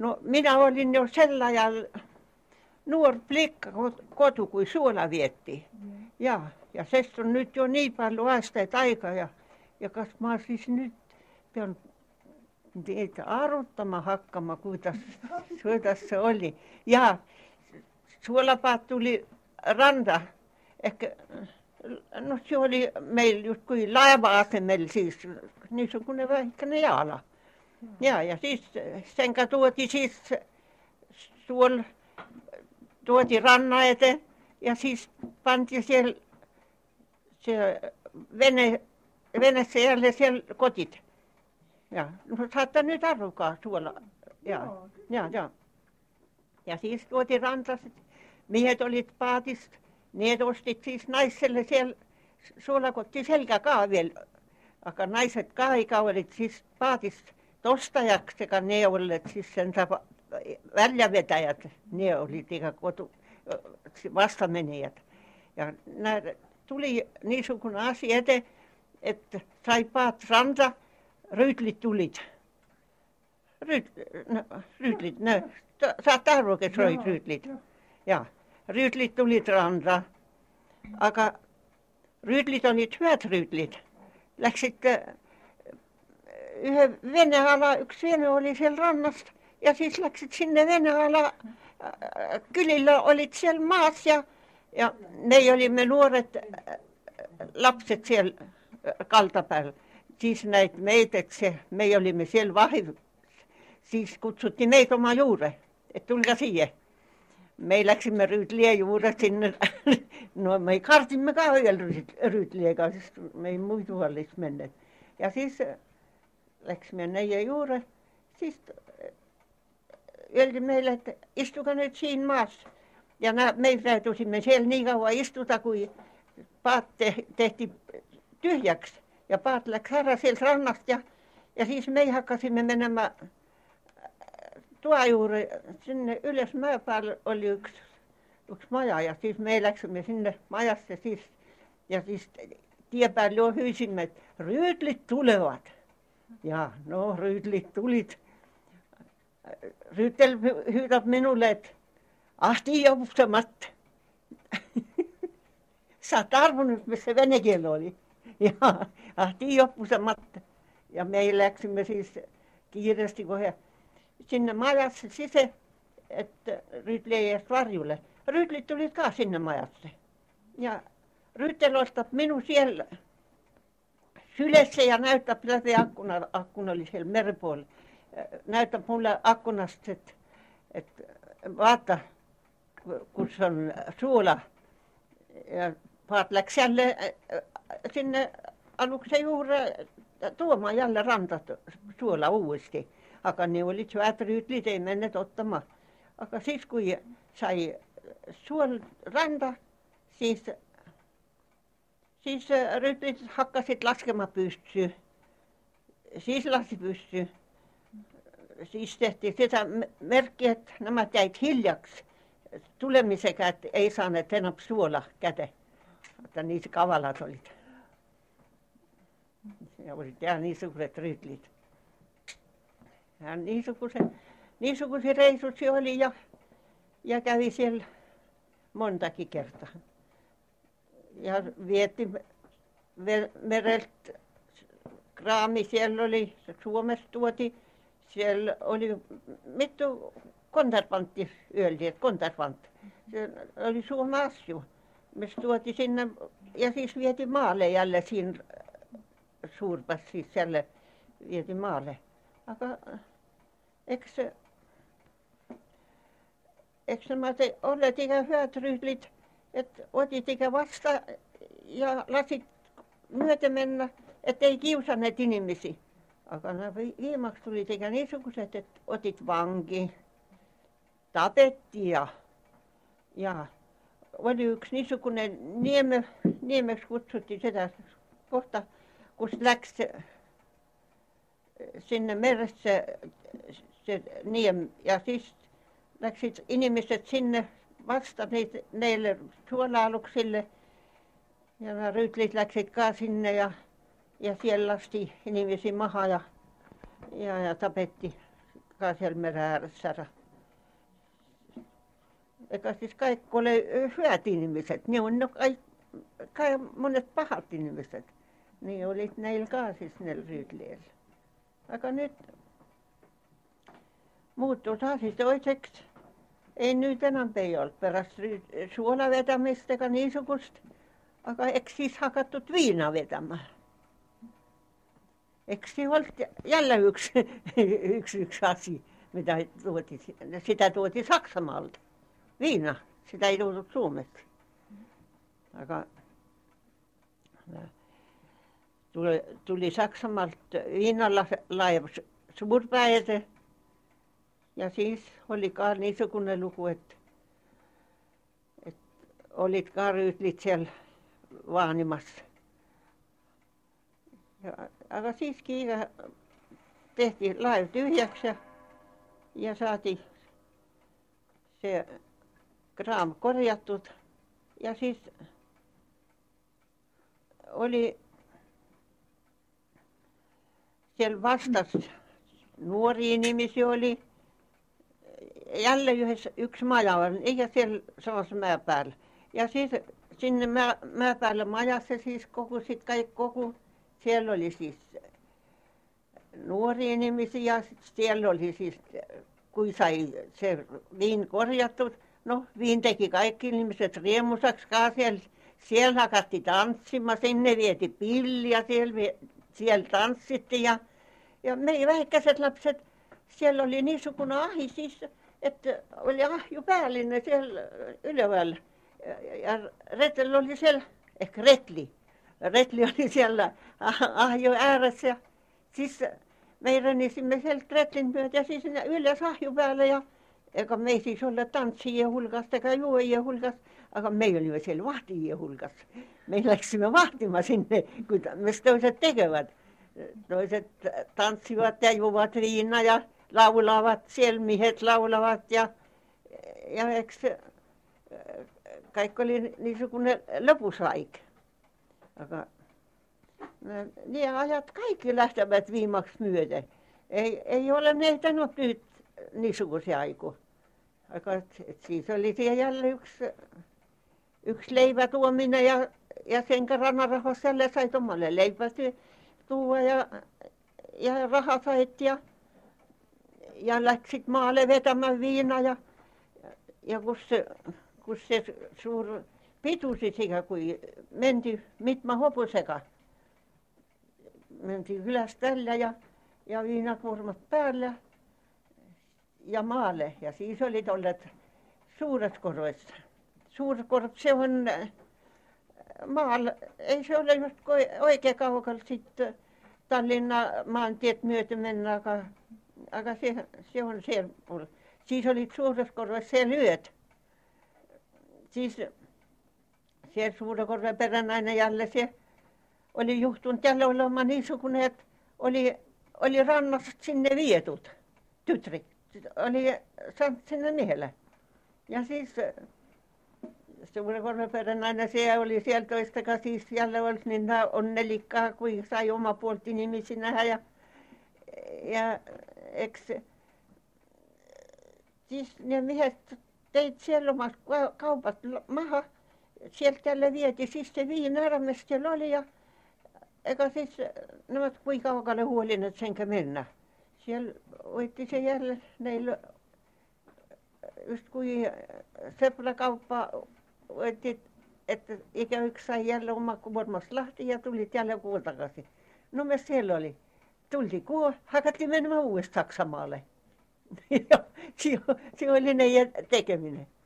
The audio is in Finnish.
No minä olin jo sellainen nuori plikka kotu, kun suola vietti. Ja se on nyt jo niin paljon aasteet aikaa ja kas mä siis nyt pean niitä arvottama hakkama, kuinka se oli. Ja suolapaat tuli ranta, ehkä, no se oli meillä just kuin laiva-asemella siis, niin se kuin ne vähikkäinen jaala. Ja siis sen tuotiin siis tuotiin rannan eteen ja siis pantiin siellä se venessä jälleen siellä kotit. Ja no saatte nyt arvokaa suola. Ja siis tuotiin rantaset. Miehet olit paatista. Ne ostit siis naiselle siellä suolakotti selkäkaavilla. Aga naiset kaikki olit siis paatista tostajaksi, sekä ne olleet siis sen väljavetäjät. Ne olit ikään vastamenijät. Ja nämä tuli niin kuin asia eteen, että sai paat ranta, ryytlit tulit. Ryytlit, ne. Saat arvokas ryytlit. Ja ryytlit tulit ranta. Aga ryytlit olit hyvät ryytlit. Läksit yhden veneala, yksi vene oli siellä rannasta. Ja siis läksit sinne veneala, kylillä olit siellä maassa ja me olimme nuoret lapset siellä kaltapäällä. Siis näitä meitä, me olimme siellä siis kutsuttiin meitä oma juure, että tulkaa siihen. Me läksimme ryytliä juure sinne, no me kartimme kauhean ryytliä kanssa, me ei muitu olisi menneet. Ja siis läksimme neljä juure, siis ylti meille, että istukaa nyt siinä maassa. Ja me täytyisimme siellä niin kauan istuta, kun paat tehtiin tyhjäksi. Ja paat läksi härä sieltä rannasta ja siis me hakkasimme menemään tuo juuri sinne ylös mäen päälle oli yksi maja ja siis me läksimme sinne majassa siis, ja siis tien päälle jo hyysimme, että ryytlit tulevat. Ja no ryytlit tulit. Ryytel hyydät minulle, että ahti jopusematta. Sä oot arvonnut, missä se venekieli oli. Ja ahti joppusematta. Ja me läksimme siis kiireesti, kun he sinne majassa sisään, että Ryytli ei edes varjulle. Ryytlit tulit kanssa sinne majassa. Ja Ryytel ostaa minun siellä sylessä ja näyttää läpi akkuna oli siellä meripuolella. Näyttää mulle akkunasta, että vaata, kun se on suola. Ja paat läksi jälleen sinne aluksen juure tuomaan jälleen rantat suola uudesti. Aga ne oli hyvät ryytlit, ei menneet ottamaan. Aga siis kun sai ranta, siis ryytlit hakkasit laskemaan pystyyn. Siis lasi pystyyn. Siis tehtiin sitä merkkiä, että nämä jäit hiljaksi tulemisekä, että ei saaneet enää suola käteen. Että niissä kavalat olit. Ja olit ihan niin suuret ryytlit. Ja niin sukuisia reissuja oli ja kävi siellä montakin kertaa. Ja vietti mereltä kraami, siellä oli, Suomesta tuotiin, siellä oli mittu konterpantti yölti, että konterpantti. Se oli Suomen asju. Me tuotiin sinne ja siis vietiin maalle jälleen siinä suurpassa, siis jälleen vietiin maalle. Aga eikö nämä olleet ikään hyvät ryytlit, että otit ikään vasta ja lasit myöten mennä, ettei kiusanneet ihmisiä. Aga nämä viimaksi tuli ikään niin sukuiset, että otit vanki, tapettiin ja oli yksi niin sukuinen niemeksi kutsuttiin sitä kohta, kun läksi sinne meressä se niem ja siis läksit ihmiset sinne vasta neille suola-aluksille ja nämä ryytlit läksit kanssa sinne ja siellä lasti ihmisiä maha ja tapetti siellä meren ääressä. Eikä siis kaikki ole hyvät ihmiset. Ne on kai monet pahat ihmiset. Niin olit näillä kanssa siis näillä Ryytleillä. Aika nyt muuttuu taas toiseksi. Ei nyt enää ole perässä suolavetämistä eikä niin sukusta. Aga eikö siis hakattut viinaa vetämään? Eikö se ollut jälleen yksi asia, mitä sitä tuotiin Saksamaalta? Viina, sitä ei tullut Suomesta. Aga tuli Saksamaalta viinalla laiva suurpäivä. Ja siis olikaan niin sukunen luku, että olitkaan Ryytlit siellä vaanimassa. Aga siis kiire tehtiin laiva tyhjäksi ja saatiin se kraam korjattut. Ja siis oli siellä vastassa nuoria nimisiä oli. Jälleen yksi maja on, eikä siellä samassa mäenpäällä. Ja siis sinne mäenpäälle majassa siis koko, siellä oli siis nuoria nimisiä ja siellä oli siis, kun sai se viin korjattu. No, viin teki kaikki ihmiset riemusaksi siellä hakattiin tanssimaan, sinne vieti pilliä, siellä tanssittiin ja me vähäikäiset lapset, siellä oli niin sukuna ahi siis, että oli ahju päällinen siellä yleväällä. Ja Retli oli siellä, ehkä Retli oli siellä ahju ääressä ja siis me rennisimme sieltä Retlin myötä ja siis ylös ahju päälle ja eikä me ei siis olla tanssijien hulkasta eikä juojien hulkasta, aga me olimme siellä vahtijien hulkassa. Me läksimme vahtimaan sinne, kun myös toiset tekevät. Toiset tanssivat ja juovat viinaa ja laulavat, siellä miehet laulavat ja eikö kaikki oli niin sukunen lopusaika. Aga ne ajat kaikki lähtevät viimaksi myöten. Ei ole meitä nyt niin sukuisia aikoja. Siis oli siellä jälleen yksi leivätuominen ja sen ranarahoissa jälleen sait omalle leipää tuoda ja rahaa sait ja läksit maalle vetämään viinaa ja kun se suuri pituisi sikä, kun mentiin mitma hopuseka. Mentiin kylästä tällä ja viinakuormat päällä ja maalle. Ja siis oli olleet suuret korvoissa. Suuret korvat, se on maalla, ei se ole just oikein kaukalla sitten Tallinna maantiet myöten mennä, aga se on siellä puolella. Siis oli suuressa korvassa siellä yöt. Siis siellä Suurekorven peränainen jälleen se oli juhtunut jälleen olemaan niin sukunen, että oli rannasta sinne vietut tytri. Oli saanut sinne miehelle. Ja siis Suurekorven peränainen se oli siellä toistakaan siis jälleen olisi niin onnelikkaa, kuin sai oma puolti nimisi nähdä ja eikö siis ne miehet teit siellä omassa kaupat maha. Sieltä tälle vieti siis se viinarmes siellä oli ja eikä siis ne ovat kuinka kaukalle huolineet senkä mennä. Siellä oitti se jälleen neillä just kuin seplakauppa oitti, että ikä yksi sai jälleen oma kuormasta Lahti ja tuli jälleen kuun takaisin. No me siellä oli. Tultiin hakattiin menemään uudestaan Saksamaalle. Se oli ne tekeminen.